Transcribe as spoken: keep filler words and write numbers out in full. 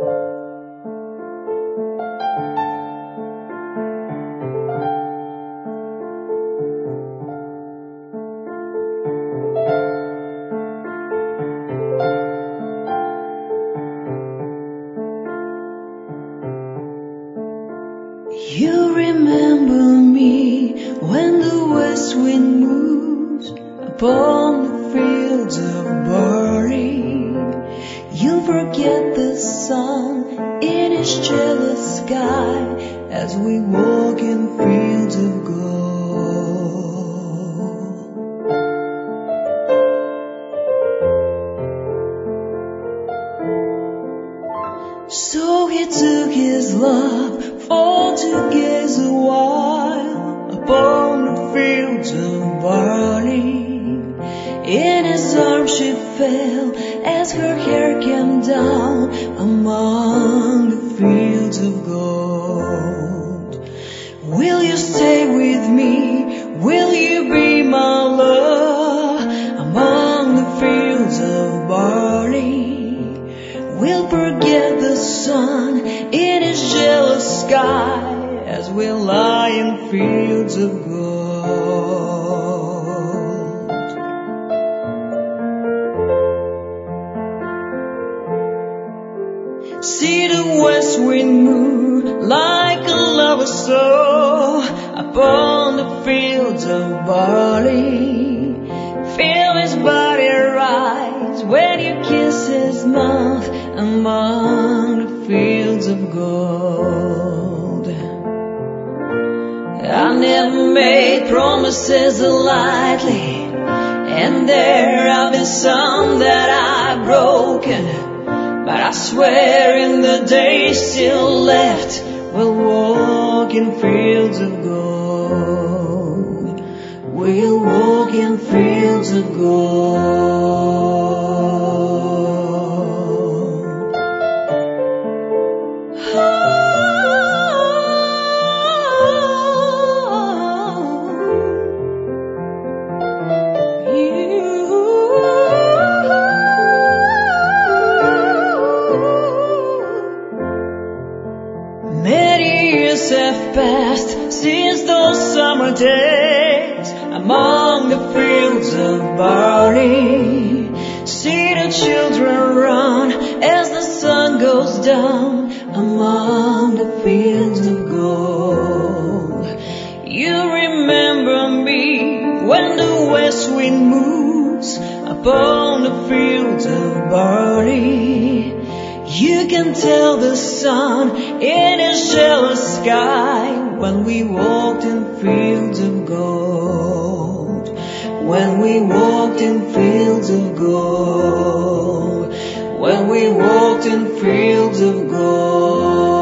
You remember me when the west wind moves upon the fields of barley. You forget the sun in his jealous sky as we walk in fields of gold. So he took his love for to gaze a while upon the fields of barley. In his arms she fell as her hair came down among the fields of gold. Will you stay with me? Will you be my love among the fields of barley? We'll forget the sun in his jealous sky as we lie in fields of gold. See the west wind move like a lover's soul upon the fields of barley. Feel his body rise when you kiss his mouth among the fields of gold. I never made promises lightly, and there have been some that I've broken, but I swear in the days still left we'll walk in fields of gold. We'll walk in fields of gold. Have passed since those summer days among the fields of barley. See the children run as the sun goes down among the fields of gold. You remember me when the west wind moves upon the fields of barley. You can tell the sun in his jealous sky when we walked in fields of gold. When we walked in fields of gold. When we walked in fields of gold.